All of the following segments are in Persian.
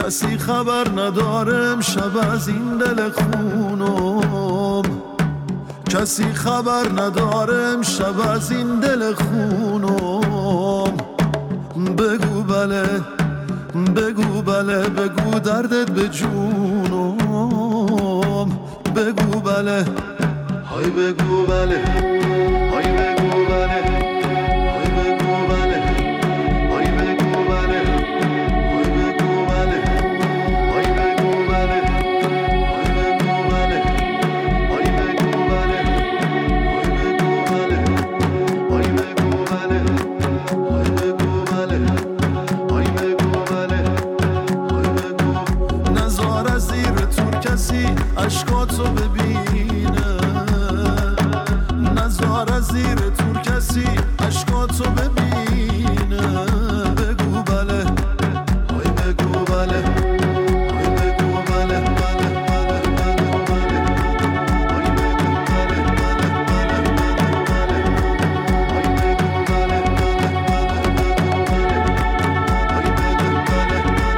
کسی خبر ندارم شب از این دل خونم، کسی خبر ندارم شب از این دل خونم. بگو بله بگو بله بگو دردت به جونم، بگو بله های بگو بله های بگو بله های بگو بله های بگو بله های بگو بله های بگو بله های بگو بله های بگو بله های بگو بله های بگو بله های بگو بله های بگو. نزار از زیر تور کسی اشکاتو ببینه، نزار از زیر تور کسی اشکاتو ببینه. بگو بله های بگو بله های بگو بله بله بله بله بله های بگو بله بله بله بله های بگو بله بله های بگو بله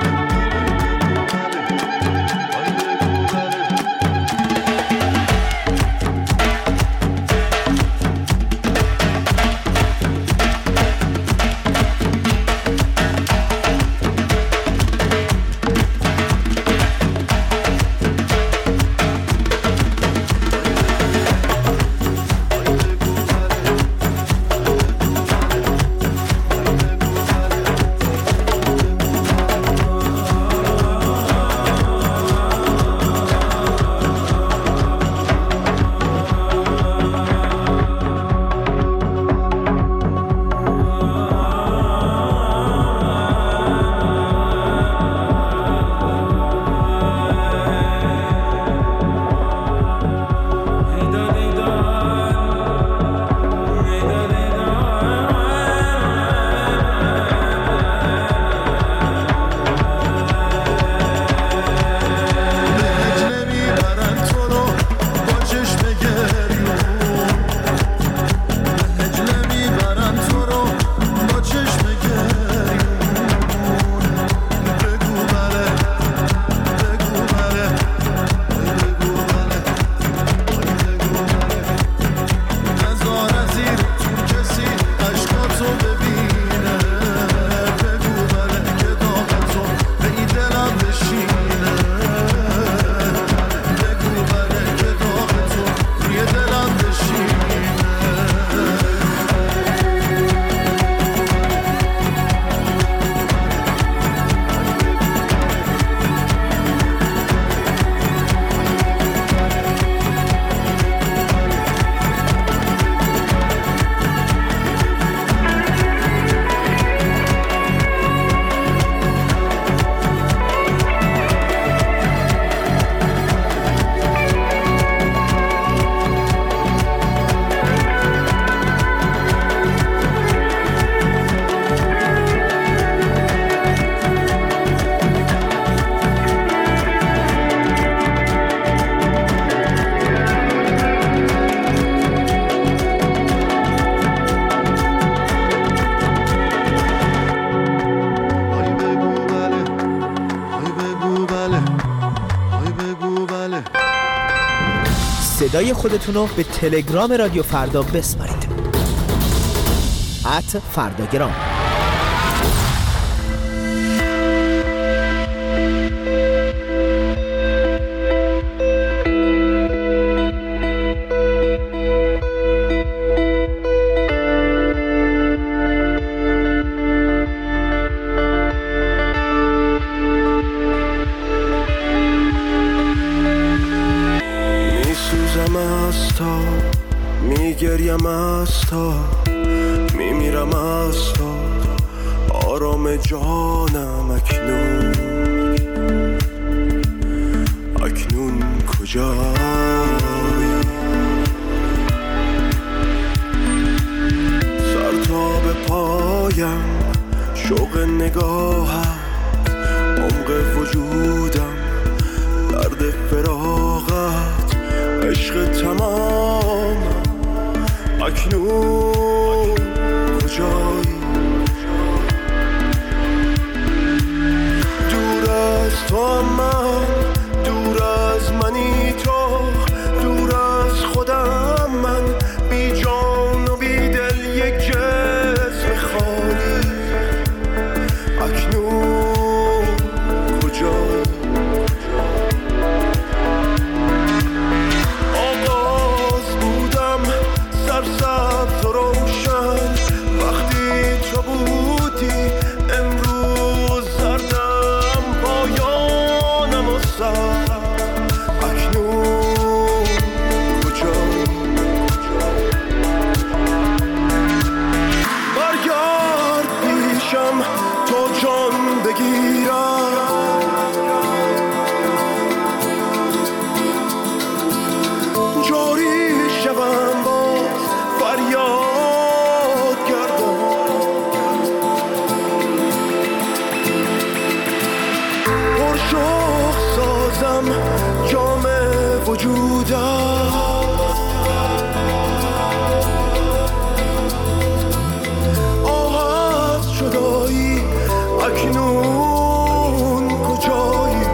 صدای خودتون رو به تلگرام رادیو فردا بسپارید. @فرداگرام. میگریم از تا میمیرم از تا آرام جانم اکنون کجایی؟ سر تا به پایم شوق نگاهم عمق وجودم درد فراغت عشق تمام اکنون کجایی؟ دور از تو هم من، دور از منی تو، دور از خودم من، بی جان و بی دل یک جسم خالی. اکنون کجایی؟ آغاز بودم سرسبز و روشن، وقتی تو بودی. امروز زردم پایانم و سر. اکنون کجایی؟ برگرد پیشم تا جان بگیرم، جاری شوم باز فریاد گردم. پرشوق سازم جام وجودم، آه از جدایی. اکنون کجایی؟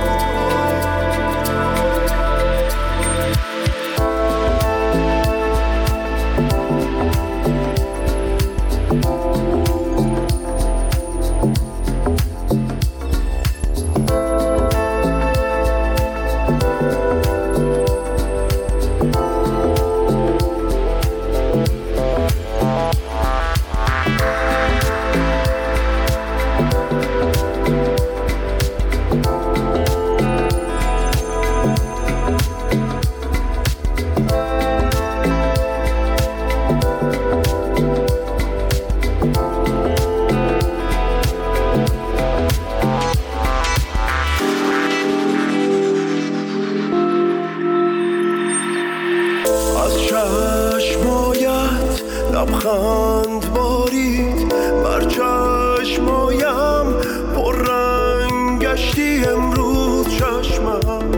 از چشمایت لبخند بارید، بر چشمایم پر رنگ گشتی امروز. چشمم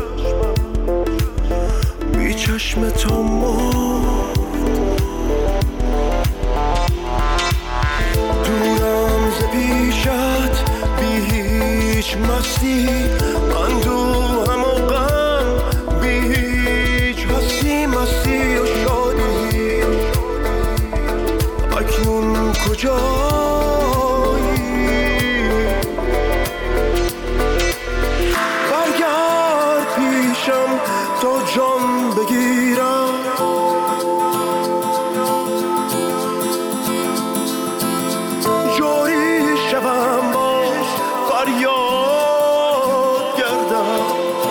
بی چشم تو مرد، دورم ز پیشت بی هیچ مستی. اندوهم و غم بی هیچ هستی، مستی و شادی. اکنون کجایی؟ برگرد پیشم تا جان بگیرم، جاری شوم باز فریاد گردم.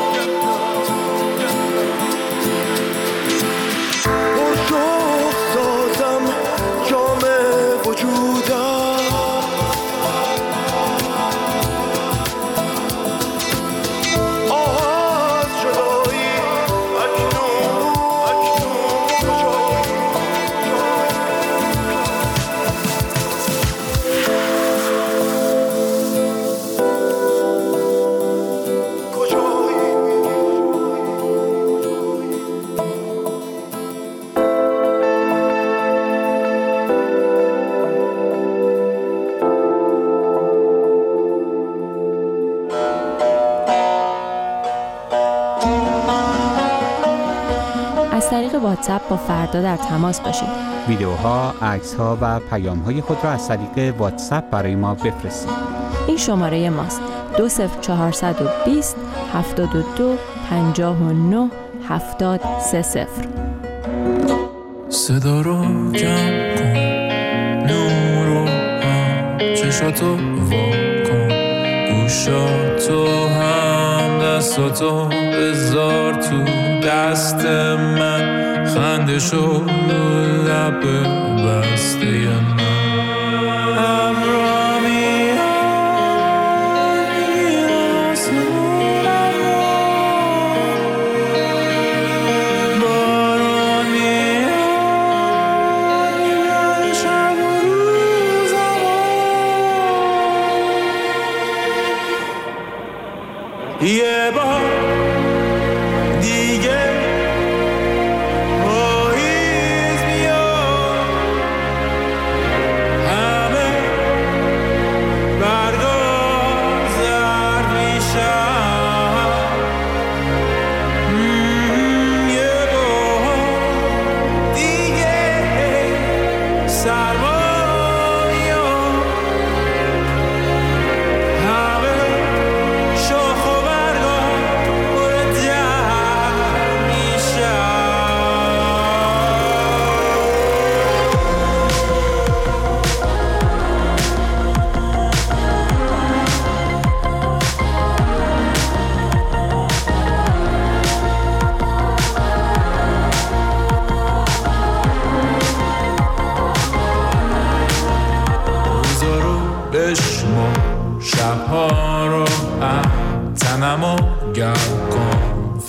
پرشوق سازم جام وجودم، آه از جدایی. اکنون کجایی؟ از طریق واتساپ با فردا در تماس باشید. ویدیوها، عکس‌ها و پیام‌های خود را از طریق واتساپ برای ما بفرستید. این شماره ماست: 20420 72 59 730. صدا رو جمع کن، نور رو هم، چشاتو وا کن، گوشاتو هم، دستاتو بذار تو دست من، خندشو لب بسته من. یه بار دیگه پاییز میاد،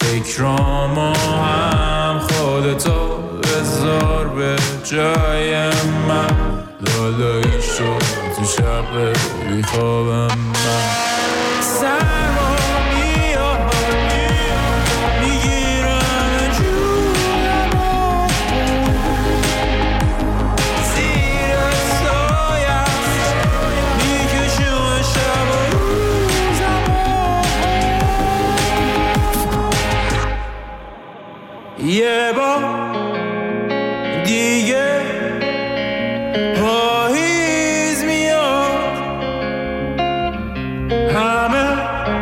فکرامو هم خودتو بذار به جای من، لالایی شد تو شب بیخوابم من. سرما میاد میگیرم جونمو زیر سایم میکشم شب و روزمو. یه بار دیگه پاییز میاد، همه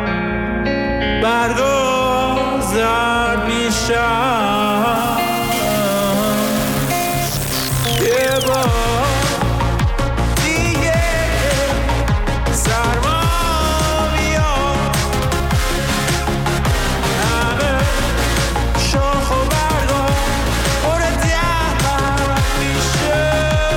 برگا زرد میشن. یه بار دیگه سرما میاد، همه شاخ و برگا پر دهر میشه.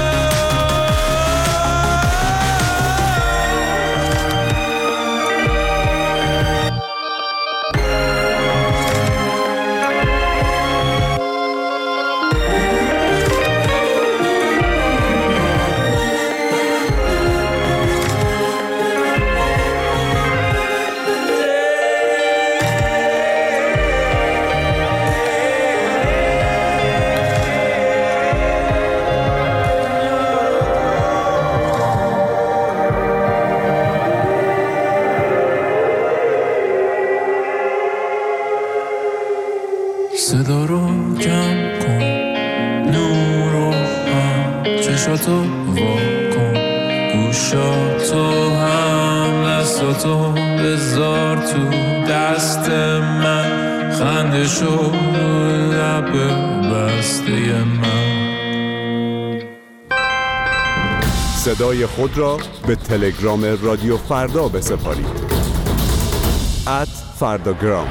صدا رو جمع کن، نور رو هم، چشاتو وا کن، گوشاتو هم، دستاتو بذار تو دست من، خنده شو لب بسته من. صدای خود را به تلگرام رادیو فردا بسپارید. @فرداگرام.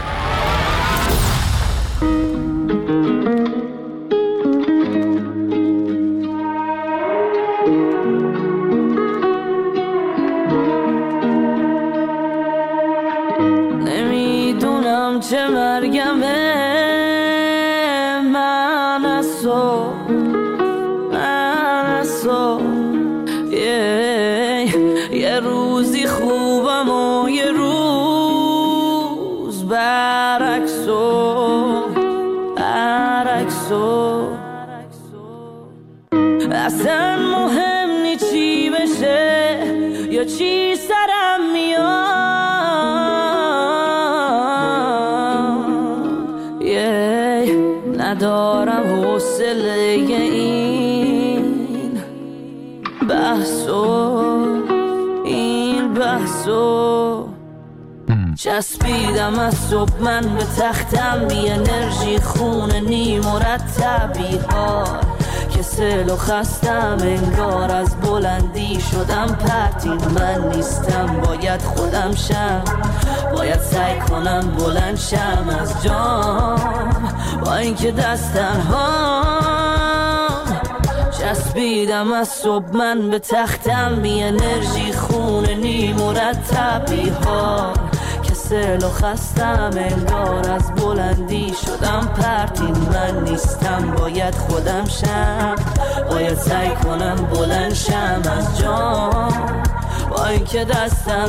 نمیدونم چه مرگمه، من از تو یه روزی خوبم و یه روز برعکسو. اصلا مهم نی چی بشه یا چی سرم میاد، ندارم حوصله این بحثو. چسبیدم از صبح من به تختم، بی انرژی خونه نی مرتبی ها، کسل و خستم انگار از بلندی شدم پرتین. من نیستم باید خودم شم، باید سعی کنم بلند شم از جام، با اینکه دستن چسبیدم از صبح من به تختم، بی انرژی خونه نی مرتبی ها، کسل و خستم انگار از بلندی شدم پرتین. من نیستم باید خودم شم، باید سعی کنم بلند شم از جام، با اینکه دستن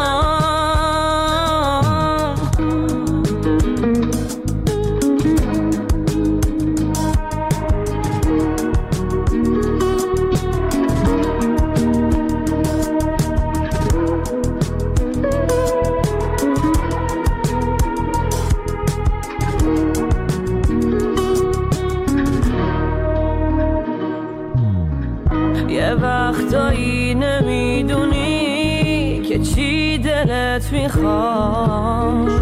یه وقتایی نمیدونی که چی دلت میخواد،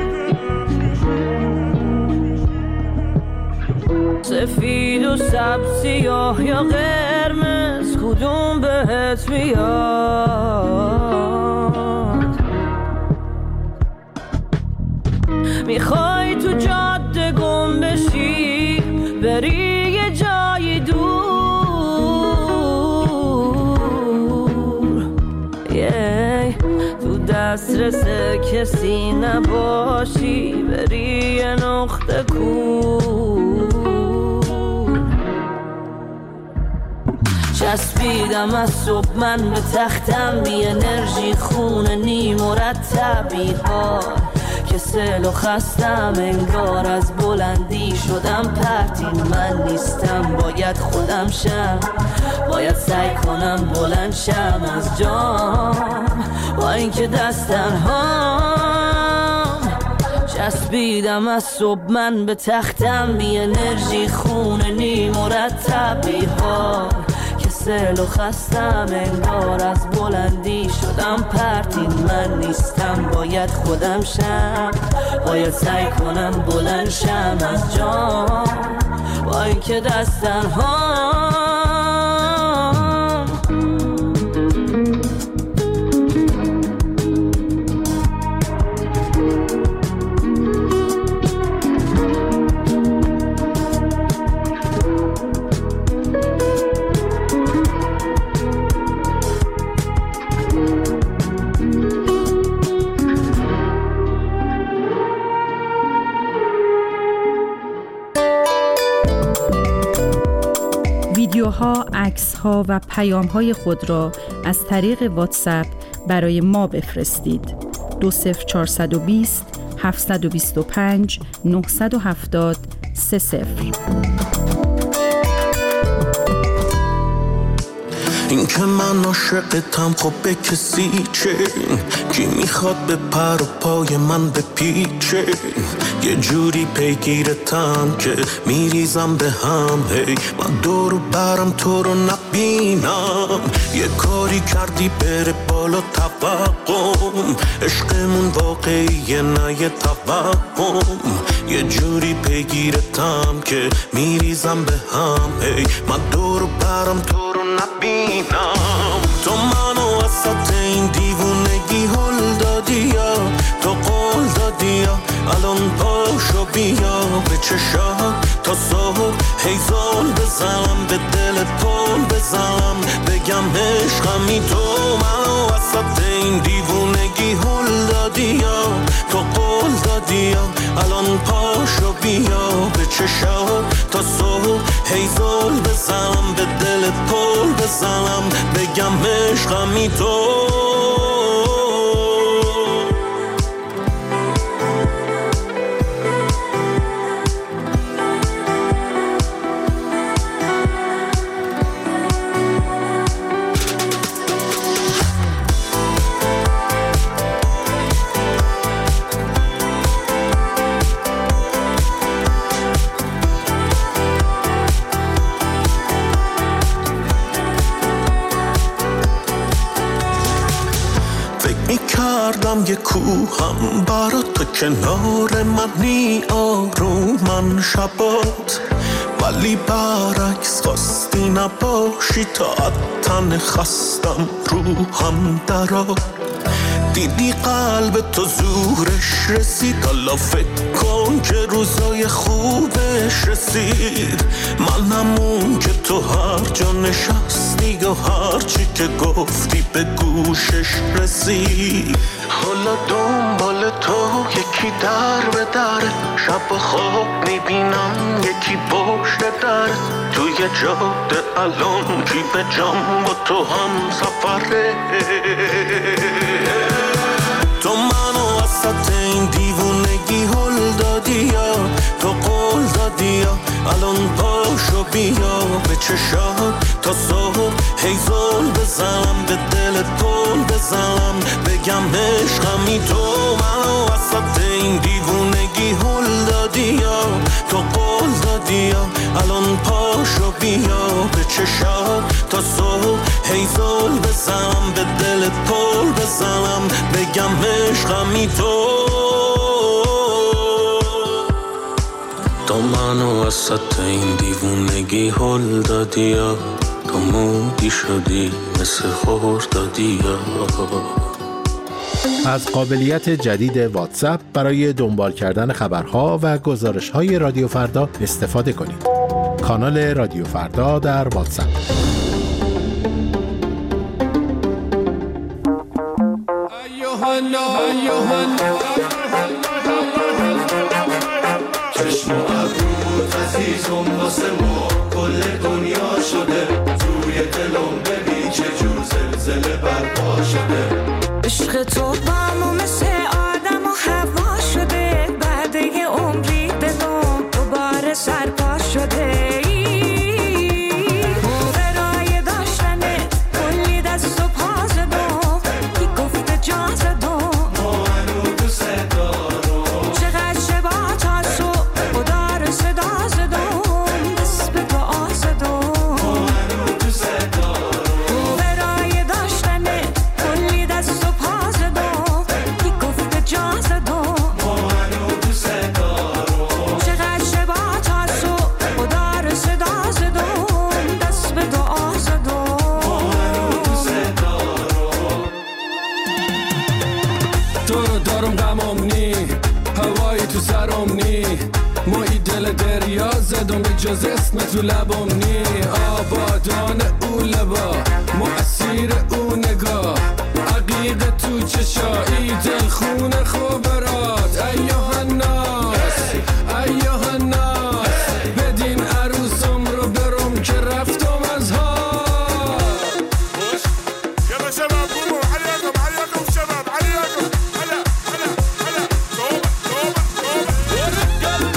سفید و سبز، سیاه یا قرمز، کدوم بهت میاد؟ میخوای تو جاده گم بشی، بری یه جای دور، تو دسترس کسی نباشی، بری یه نقطه کون چسبیدم از صبح من به تختم بی انرژی خون نی مرتبی ها که سل و خستم انگار از بلندی شدم پرتین من نیستم باید خودم شم باید سعی کنم بلند شم از جام با اینکه دستن هام چسبیدم از صبح من به تختم بی انرژی خون نی مرتبی ها سل و خستم انگار از بلندی شدم پرتین من نیستم باید خودم شم باید سعی کنم بلند شم از جام با اینکه دستن هام ویدیوها، عکس‌ها و پیام‌های خود را از طریق واتساپ برای ما بفرستید. 20420 725 970 30. این که من عاشقتم خب به کسی چه کی میخواد به پر و پای من بپیچه یه جوری پیگیرتم که میریزم به هم هی من دور برم تو رو نبینم یه کاری کردی بره بالا توقم عشقمون واقعیه نه یه توهم یه جوری پیگیرتم که میریزم به هم هی من دور برم تو رو نبینم تو منو وسط این دیوونگی هل دادی یا تو قول دادی یا الان پاشو بیا به چشم تا صبح هیزال بزنم به دل پل بزنم بگم عشقمی تو منو وسط این دیوونگی هل دادی یا تو قول دادی یا الان پاشو بیا به چشم تا صبح هیزال بزنم به دل پل بزنم بگم عشقمی تو کردم یه کوهم برا تو کنار منی آرومن شبات ولی برعکس خواستی نباشی تا تن خستم روحم درات دیدی قلب تو زورش رسید حالا فکر کن که روزای خوبش رسید منم اون که تو هر جا نشستی و هر چی که گفتی به گوشش رسید حالا دنبال تو یکی در به در شب و خواب میبینم یکی پشت در توی جاده الان کی به جام با تو هم سفره تو منو وسط این دیوونگی هل دادی یا تو قول دادی یا الان پاشو بیا به چشم تا صبح هیزال بزنم به دل پل بزنم بگم عشقمی تو منو وسط این دیوونگی هل دادی یا تو قول دادی یا الان پاشو بیا به چشم تا صبح هیزال بزنم به دل پل بزنم بگم عشقمی تو منو وسط این دیوونگی هل دادی یا تو مودی شدی مثل خردادی یا از قابلیت جدید واتساپ برای دنبال کردن خبرها و گزارش‌های رادیو فردا استفاده کنید. کانال رادیو فردا در واتساپ. کن واسه ما کل دنیا شده توی دلم ببین چه جور زلزله برپا شده عشق تو با ما مثل آدم و هوا شده بعد یه عمری به دم دوباره سرپا شده برای داشتنه کلی دست و پا زدم کی گفته جا زدم ما هنو دوست دارم چقدر شبا تا صبح خدا رو صدا زدم دست به دعا زدم ما هنو دوست دارم برای داشتنه کلی دست و پا زدم کی گفته جا زدم ما هنو دوست دارم چقدر شبا تا صبح خدا رو صدا زدم دست به دعا زدم ما هنو دوست دارم تو رو دارم غمم نی هوایی تو سرم نی مایی دل دریا زدم به جز اسم تو لبم نی آبادان او لبا مؤثیر او نگاه عقیق تو چشایی دل خونه خوبرات ایوه الناس ایوه الناس بدین عروسم رو برم که رفتم از ها يلا شباب قوموا عليكم عليكم شباب عليكم هلا هلا هلا توبة توبة توبة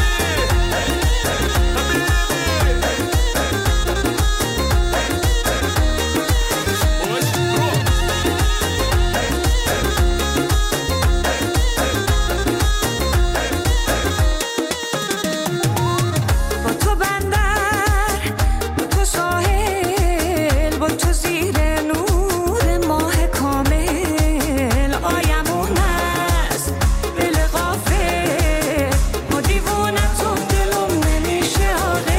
با تو بندر با تو ساحل با تو زیر نور ماه کامل آیمون است دل غافل ما دیوونه تو دلم نمیشه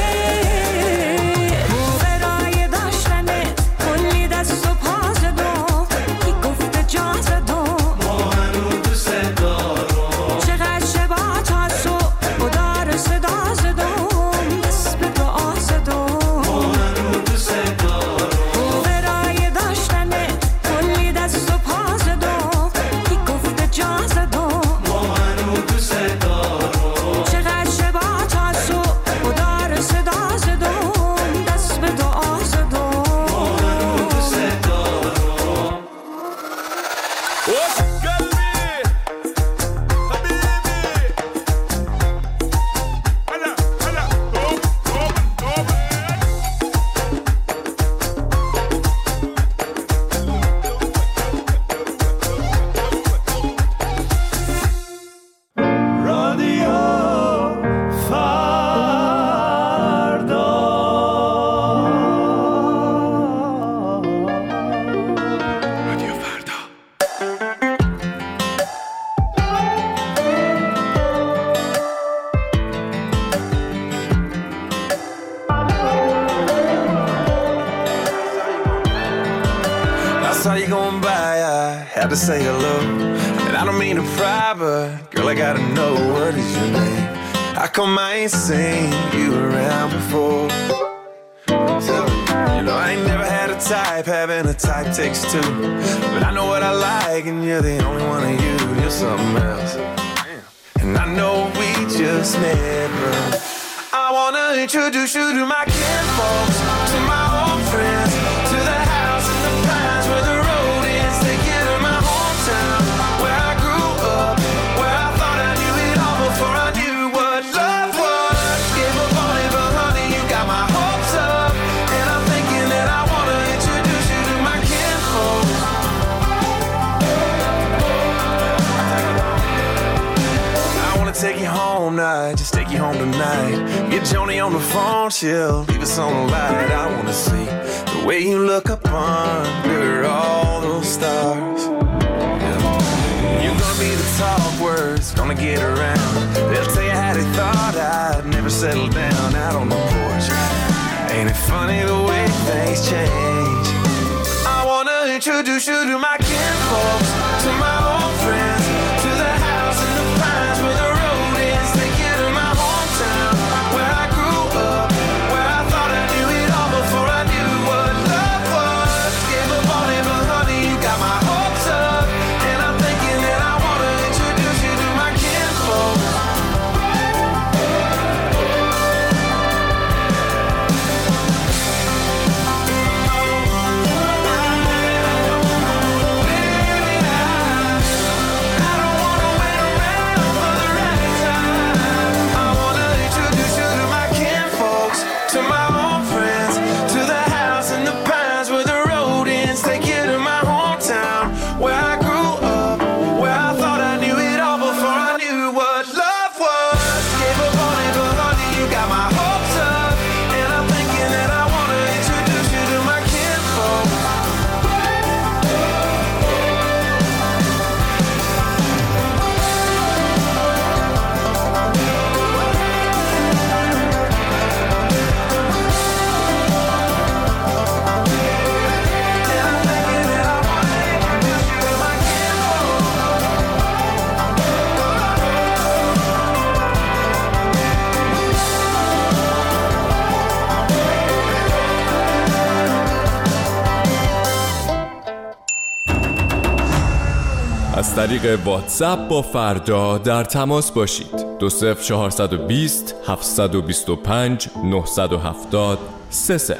آقل برای داشتنه کلی دست و پا زدم کی گفته جا زدم ما هنو دوست دارم چقدر شبا تا صبح خدا رو صدا زدم دست به دعا زدم ما هنو دوست دارم برای داشتنه کلی دست و پا زدم کی گفته جا زدم ما هنو دوست دارم چقدر شبا تا صبح خدا رو صدا زدم دست به دعا زدم ما هنو دوست دارم قلبي حبيبي هلا هلا توبة توبة رادیو فردا راديو فردا I saw you going by, I had to say hello. And I don't mean to pry, but girl, I gotta know, what is your name? How come I ain't seen you around before? Tell me, you know I ain't never had a type, having a type takes two. But I know what I like, and you're the only one of you, you're something else. And I know we just met, but I wanna introduce you to my kinfolks, to my old friends, to the house in the pines where the road is. Take you to my hometown, where I grew up, where I thought I knew it all before I knew what love was. Gave up on it, but honey, you got my hopes up. And I'm thinking that I wanna introduce you to my kinfolks. I wanna take you home now, just take you home tonight. Get Joni on the phone, she'll leave us on the light. I wanna see the way you look up under all those stars. Yeah. You're gonna be the talk words, gonna get around. They'll tell you how they thought I'd never settle down out on the porch. Ain't it funny the way things change? I wanna introduce you to my kinfolks, to my old friends, to the house in the pines where the road is. Take you to my hometown, where I grew up, where I thought I knew it all before I knew what love was. Gave up on it, but honey, you got my hopes up. And I'm thinking that I wanna introduce you to my kinfolks. طریق واتساپ با فردا در تماس باشید. 20420 725 970 30.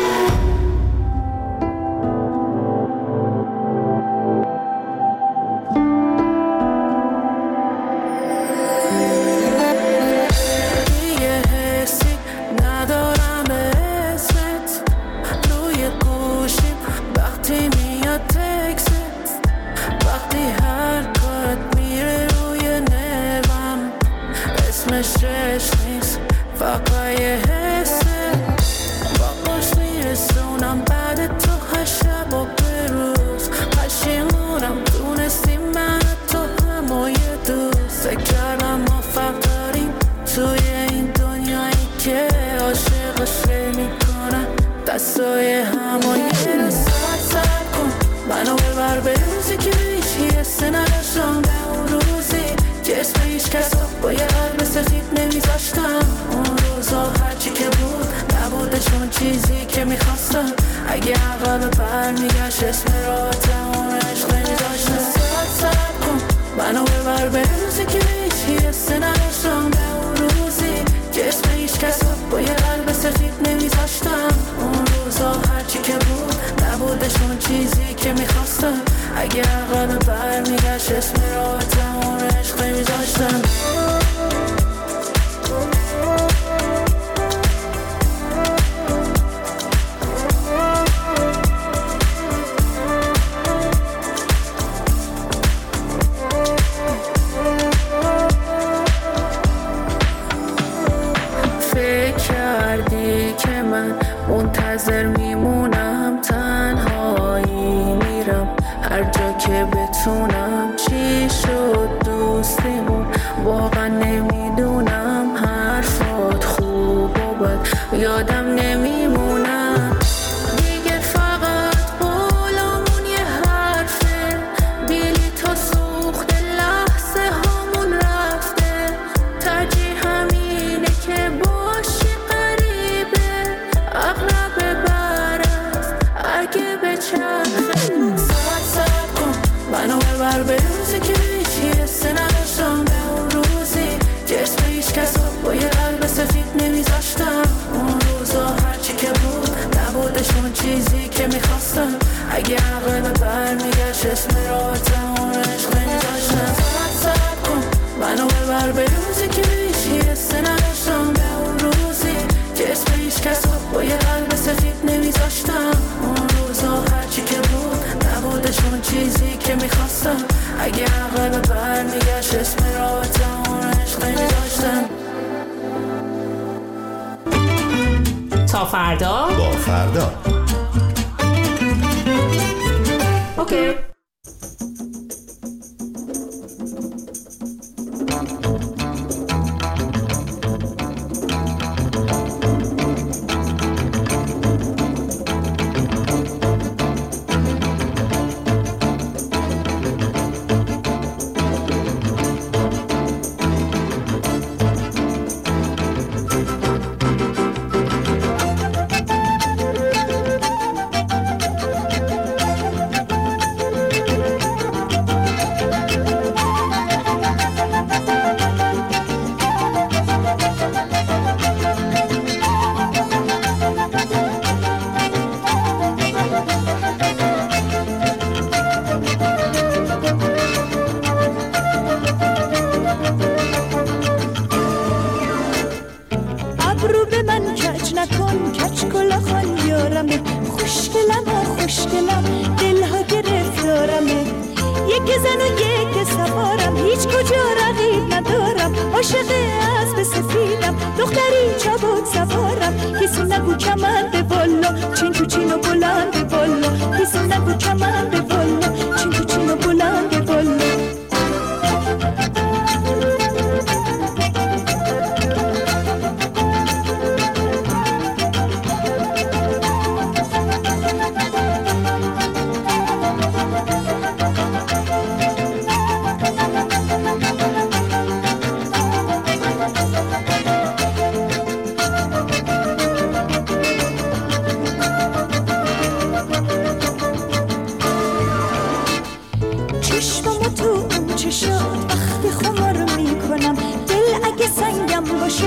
منتظر میمونم، تنهایی میرم هر جا که بتونم. چی شد دوستیمون؟ واقعا نمیدونم. حرفات خوب و بد یادم نمیمونم. دیگه فقط قولمون یه حرفه، بلیط و سوخت لحظه هامون رفته. ترجیح همینه که باشی قریبه، اقرب برست اگه بچرخه. ساعت کن منو ببر به روزی که هیچی حسه نداشتم. به اون روزی که اسم هیچ کس با یه قلب سفید نمیذاشتم. اون روزا هرچی که بود نبودشون چیزی که میخواستم. اگه عقل برمیگشت اسم راحتم اون عشق نمیذاشتم. ساعت کن منو ببر به روزی که هیچی حسه نداشتم. به اون روزی که اسم هیچ کس با یه قلب سفید نمیذاشتم. اون روزا هرچی که بود نبودشون چیزی که میخواستم. اگه عقل برمیگشت اسم راحتم اون عشق نمیذاشتم. تا فردا با فردا. اوکی.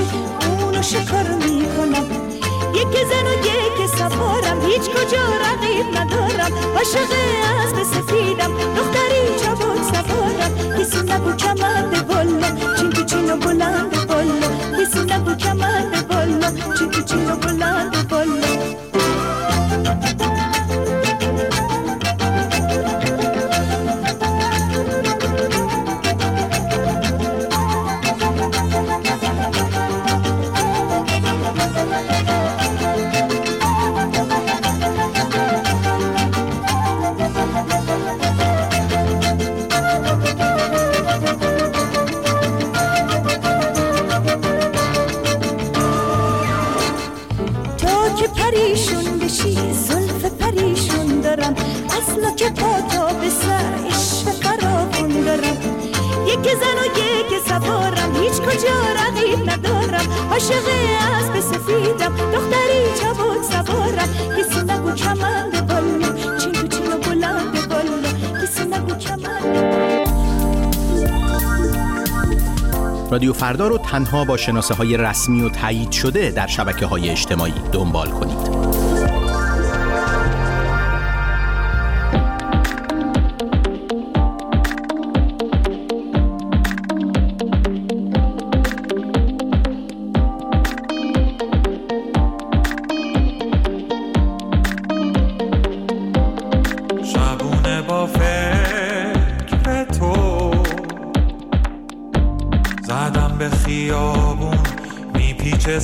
اونو شکار میکنم. یک زن و یک سوارم، هیچ کجا رقیب ندارم. عاشق اسب سفیدم، دختری جوان سوارم. کسی نگو کمند بالا، چین تو چین و بلند بالا. کسی نگو کمند بالا، چین تو چین و بلند بالا. پریشون بشی زلف پریشون دارم، از نوک پا تا به سر عشق فراوون دارم. یک زن و یک سوارم، هیچ کجا رقیب ندارم. عاشق اسب سفیدم، دختری جوان سوارم. کسی نگو کمند بالا، چین تو چین و بلند بالا. کسی نگو کمند. رادیو فردا رو تنها با شناسه‌های رسمی و تایید شده در شبکه‌های اجتماعی دنبال کنید. شبونه با فکر تو زدم به خیابون، میپیچه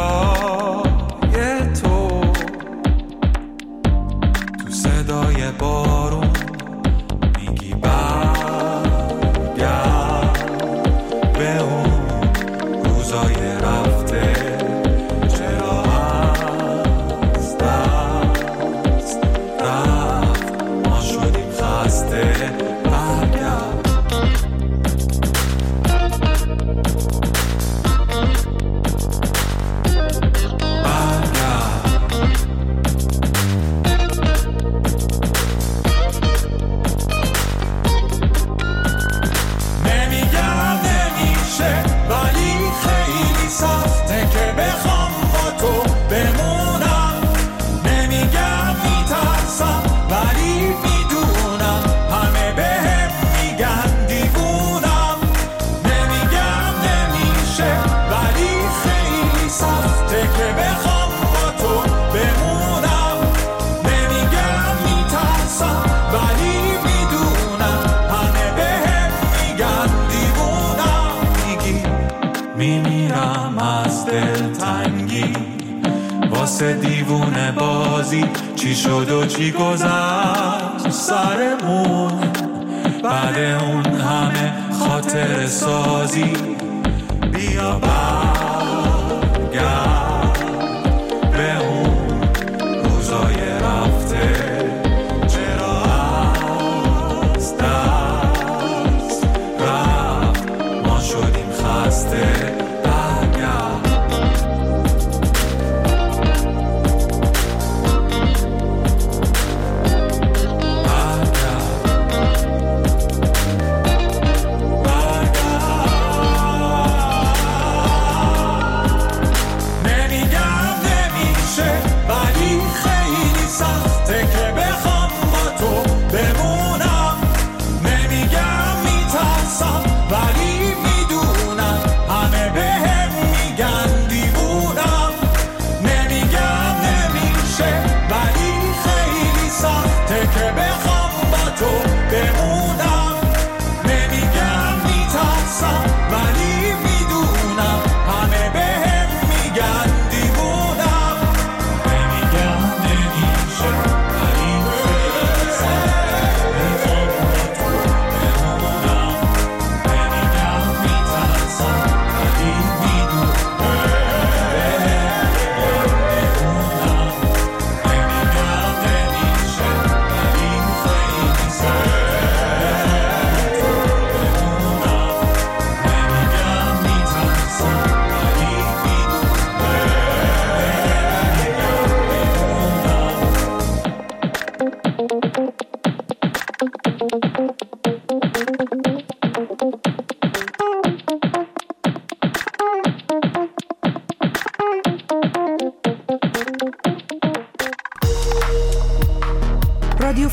صدای تو، تو صدای بارون میگی برگرد به اون روزای رفته. چرا از دست رفت ما شدیم خسته. برگرد دیوونه بازی چی شد و چی گذشت سرمون، بعد اون همه خاطر سازی. بیا برگرد به اون روزای رفته. چرا از دست رفت ما شدیم خسته.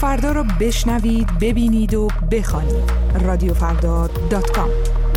فردا را بشنوید، ببینید و بخوانید. رادیوفردا.com.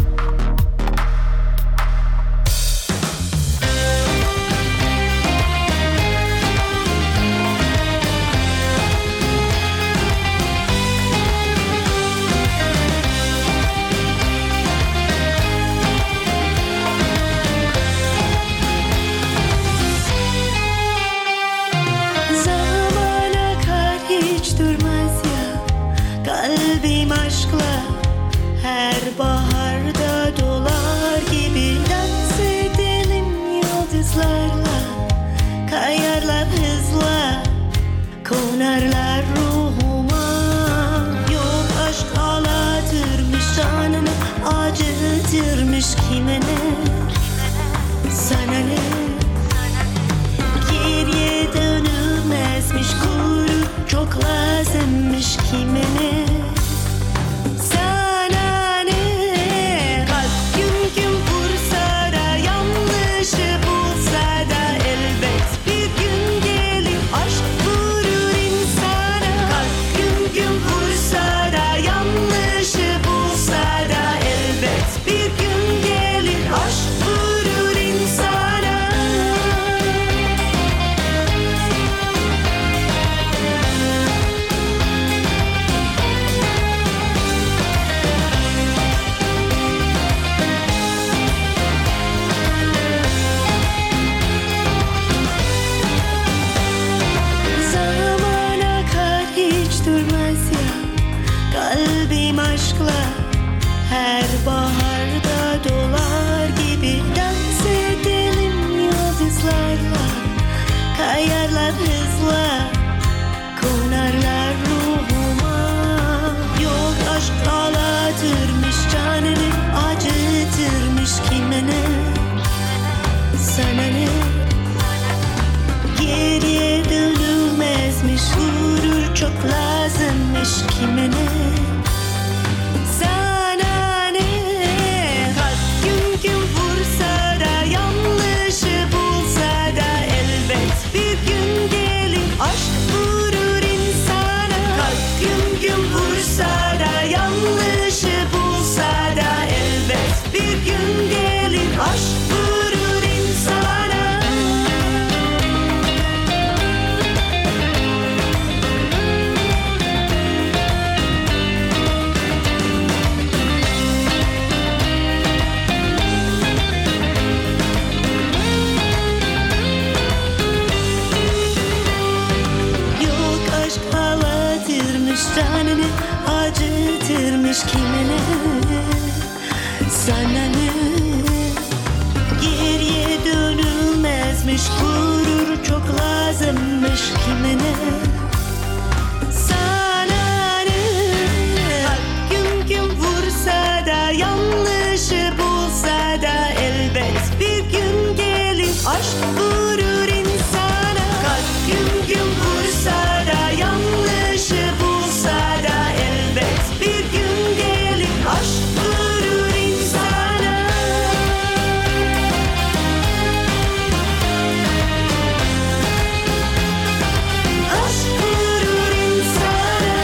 Kalbim aşkla her baharda dolar gibi dans edelim yıldızlarla, kayarlar hızla, konarlar ruhuma. Yok aşk ağlatırmış, canını acıtırmış, kime ne, sana ne? Geriye dönülmezmiş, gurur çok lazımmış, kime ne? Sana ne? Kalp gün gün vursa da, yanlışı bulsa da, elbet bir gün gelir aşk vurur insana. Kalp gün gün vursa da, yanlışı bulsa da, elbet bir gün gelir aşk vurur insana. Kalbim aşkla her baharda dolar gibi dans edelim yıldızlarla, kayarlar hızla, konarlar ruhuma. Yok aşk ağlatırmış, canını acıtırmış, kime ne, sana ne? Geriye dönülmezmiş, gurur çok lazımmış, kime ne? Sana ne? Kalp gün gün vursa da, yanlışı bulsa da, elbet bir gün gelir aşk vurur insana. Kalp gün gün vursa da, yanlışı bulsa da, elbet bir gün gelir aşk vurur insana. Canını acıtırmış, kime ne, sana ne? Geriye dönülmezmiş, gurur çok lazımmış, kime ne? Sana ne? Kalp gün gün vursa da, yanlışı bulsa da, elbet bir gün gelir aşk vurur insana. Kalp gün gün vursa da, yanlışı bulsa da, elbet bir gün gelir aşk vurur insana. Aşk vurur insana.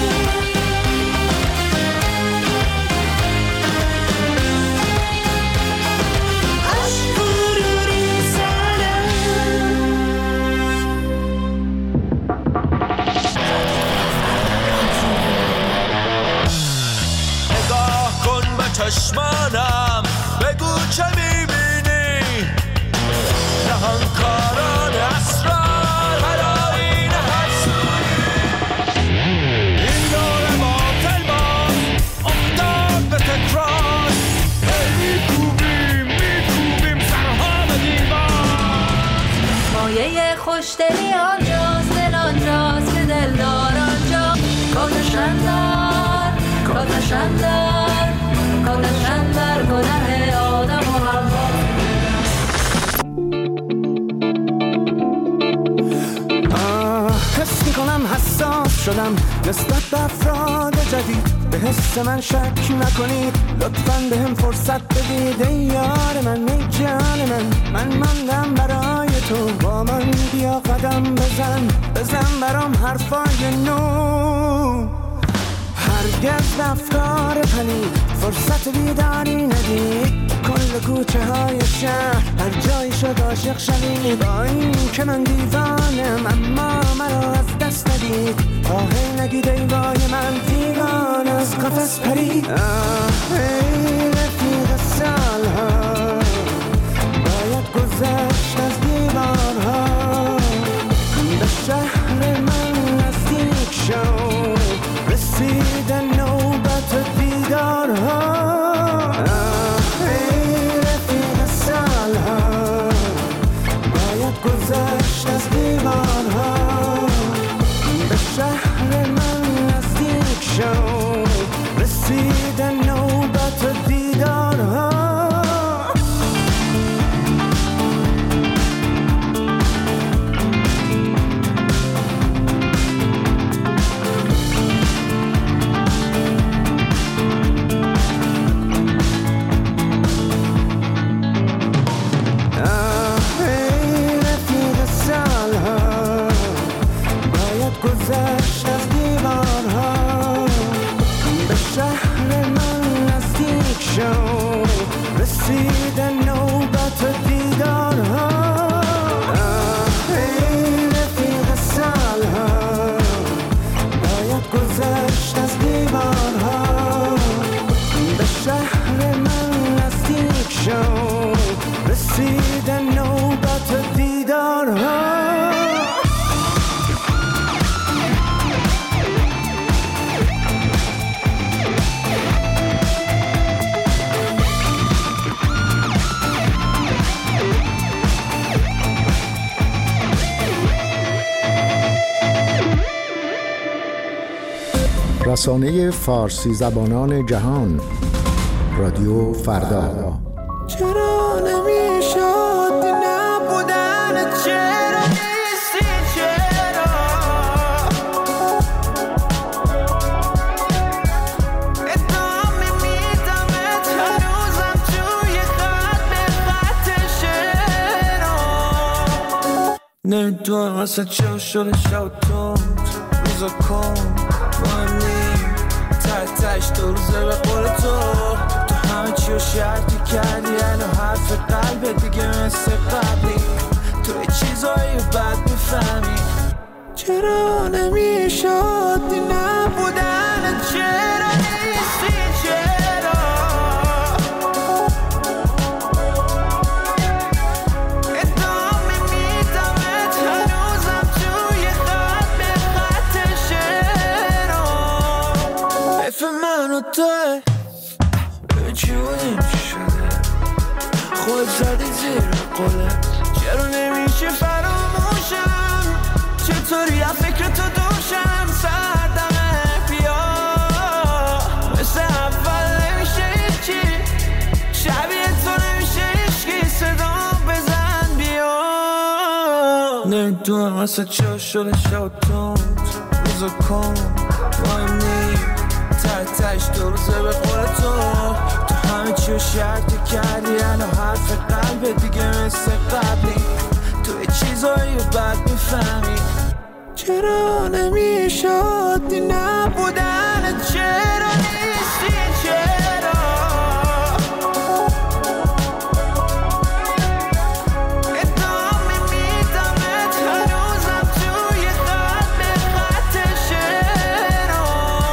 Aşk vurur insana. چشمانم بگو چه میبینی نهانکاران اسرار هرآیین هر سوی این دور باطل باز افتاد به تکرار میکوبیم سرها به دیوار مایه خوشدلی آنجاست، دل آنجاست که دلدار آنجا کاتشندر کاتشندر کاتشندر گناه آدم و حوا. حس میکنم حساس شدم نسبت به افراد جدید، به حس من شک نکنید لطفاً به هم فرصت بدید. ای یار من، ای جان من ماندم برای تو، با من بیا قدم بزن برام حرفای نو. هرگز به افکار پلید فرصت بیداری ندید. کل کوچه های شهر هر جایی شد عاشق شوید. با این که من دیوانم اما مرا از دست ندید. آهی نگید ای وای من دیوان از قفس پرید. ای رفیق سالها باید گذشت از دیوارها. به شهر من نزدیک شو رسید نوبت دیدارها. ای رفیق سالها باید گذشت از دیوارها. به شهر من نزدیک شو رسید نوبت دیدارها. گذشت از دیوارها. به شهر من نزدیک شو رسید نوبت دیدارها. ای رفیق سالها باید گذشت از دیوارها. به شهر من نزدیک شو رسید نوبت دیدارها. رسانه فارسی زبانان جهان رادیو فردا. چرا نمیشد نبودن؟ چرا نیستی؟ چرا ادامه میدمت هنوزم توی خط به خط شعرها. نمیدونم اصلا چرا شده شب تو روزا کن مهم نیم تحتش دو روزه به قول تو همه چی رو شرطی کردی. الان حرف قلبه دیگه مثل قبلی تو یه چیزایی بد میفهمی. چرا نمیشد نبودن؟ چرا نیستی؟ چرا ادامه میدمت هنوزم توی خط به خط شعرها. حیف من و توه چونیم شده خود زدی زیر قلت. چرا نمیشه فراموشم؟ چطوری از فکر تو دوشم؟ سردمه بیا مثل اول نمیشه هیچی. شبیه تو نمیشه هیچکی. صدا بزن بیا. نمیدونم اصلا چرا شده شد تو روزا کن مهم نیم تحتش دو روزه به قول تو همه چی رو شرطی کردی. الان حرف قلبه دیگه مثل قبلی تو یه چیزایی رو بد میفهمی. چرا نمیشد نبودن؟ چرا نیستی؟ چرا ادامه میدمت هنوزم توی خط به خط شعرها.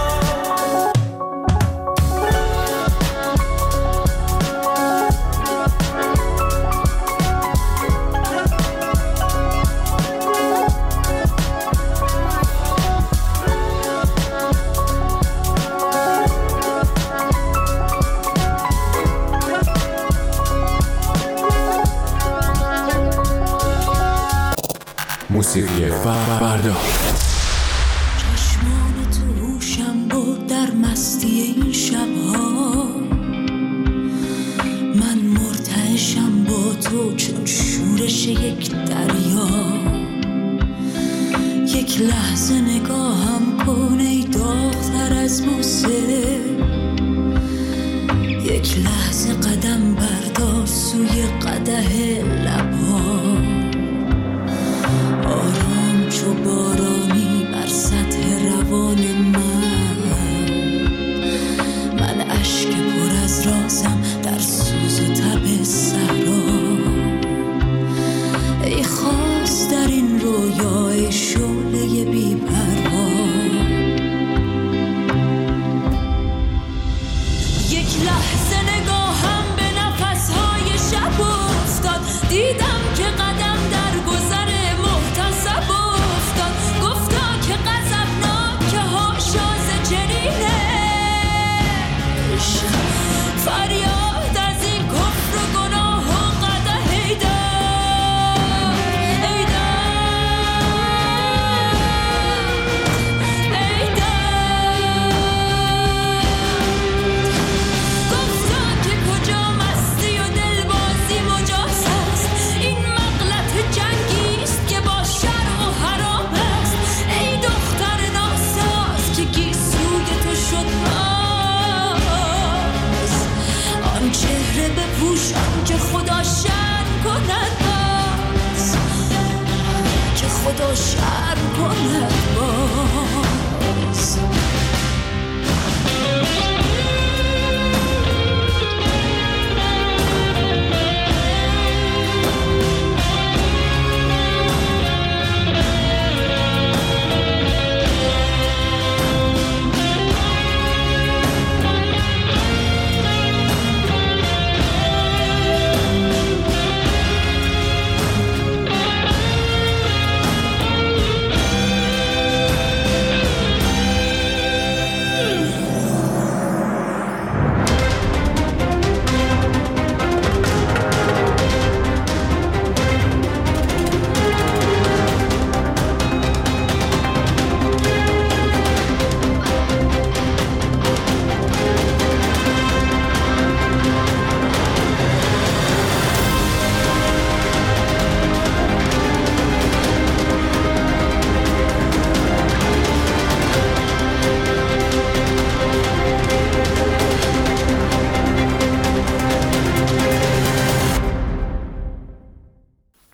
موسیقی فردا. چشمان تو هوشم بود در مستی این شبها. من مرتعشم با تو چون شورش یک دریا. یک لحظه نگاهم کن ای داغ‌تر از بوسه. یک لحظه قدم بردار سوی قدح لبها. آرام چو بارانی بر سطح روان من. در این رویای شعله بی پروا. یک لحظه نگاهم به نفسهای شب افتاد، دیدم که قدم در گذر محتسب افتاد. گفتا که غضبناک هاشاز جنینش، فریاد از این کفر و گناه و قدح ای داد، ای داد، ای داد. گفتا که کجا مستی و دلبازی مجاز است، این مغلط جنگیست که با شرع و حرام است. ای دختر ناساز که گیسوی تو شد باز، آن چهره بپوشان که خدا شرم کند باز، که خدا شرم کند باز.